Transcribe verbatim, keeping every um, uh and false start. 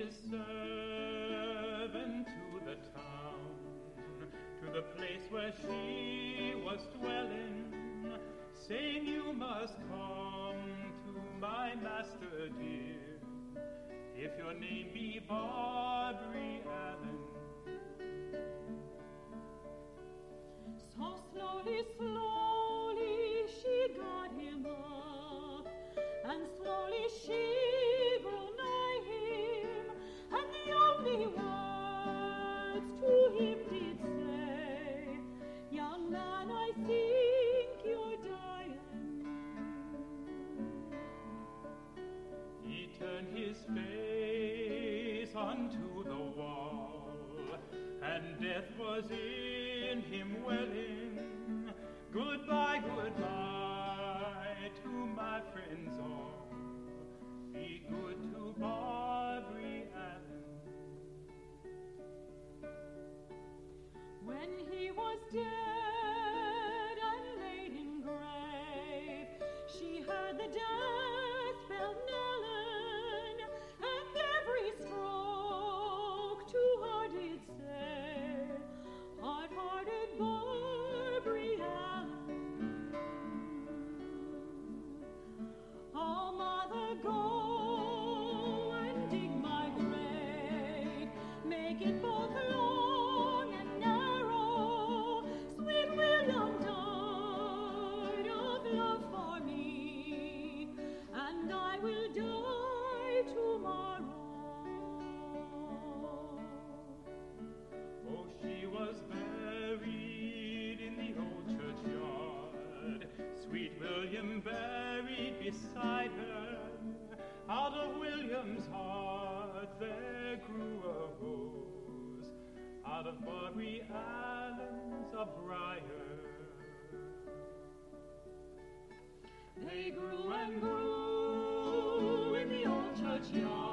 his servant to the town, to the place where she was dwelling, saying, you must come to my master dear, if your name be Barbary Allen. So slowly, slowly she got him up, and slowly she grew nigh him, and the only words to him did say, young man, I think you're dying. He turned his face unto the wall, and death was in him welling. Goodbye, goodbye to my friends all. Be good to Barbary Allen. When he was dead and laid in grave, she heard the death bell knelling, and every stroke to her did say, hard-hearted Barbary Allen. Oh, mother, go and dig my grave, make it both long and narrow. Sweet William died of love for me, and I will die tomorrow. Oh, she was buried in the old churchyard, sweet William buried beside her. Out of William's heart there grew a rose, out of Barbary Allen's a briar. They grew and grew in the old churchyard,